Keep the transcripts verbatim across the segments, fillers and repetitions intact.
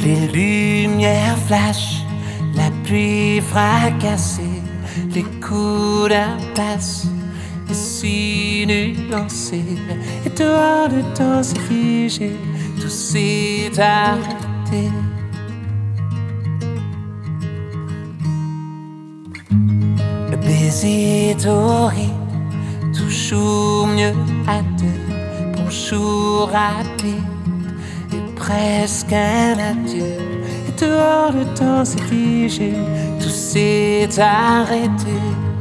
Les lumières flashent, la pluie fracassée, les couleurs passent, et si nuancé, et dehors le temps s'est figé, tout s'est arrêté. Le baiser doré, toujours mieux à deux, bonjour rapide, et presque un adieu. Et dehors le temps s'est figé, tout s'est arrêté.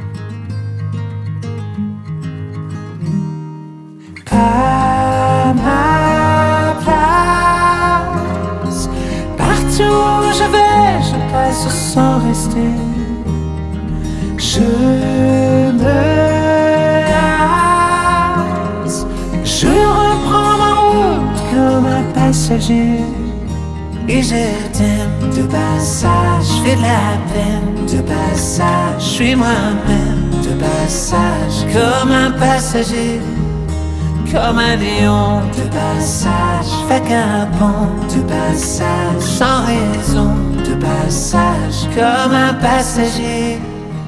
Pas ma place, partout où je vais, je passe sans rester. Je me lasse, je reprends ma route comme un passager. Et je t'aime de passage, je fais de la peine de passage, je suis moi-même de passage, comme un passager, comme un lion de passage, vagabond de passage, sans raison de passage, comme un passager.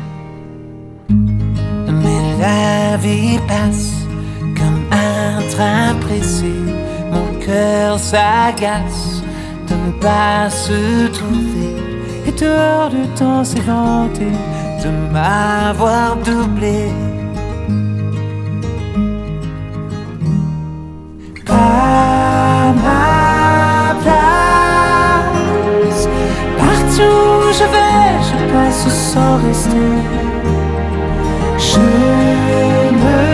Mais la vie passe comme un train pressé, mon cœur s'agace de ne pas se trouver. Et dehors le temps s'est vanté de m'avoir doublé. Pas ma place, partout où je vais, je passe sans rester. Je me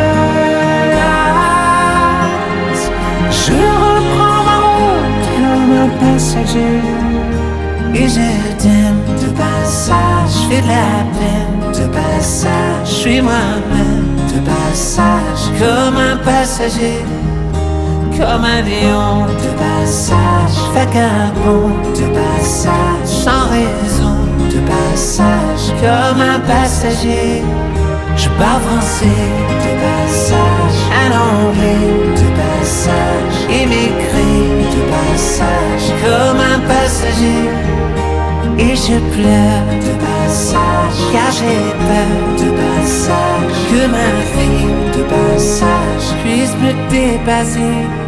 lasse, je reprends ma route comme un passager. Et je t'aime de passage, je fais de la peine de passage, je suis moi-même de passage, comme un passager, comme un lion de passage, vagabond de passage, sans raison de passage, comme un passager. Je parle français de passage, un anglais de passage, immigré de passage, comme un passager. Et je pleure de passage, car j'ai peur de passage, que ma vie de passage puisse me dépasser.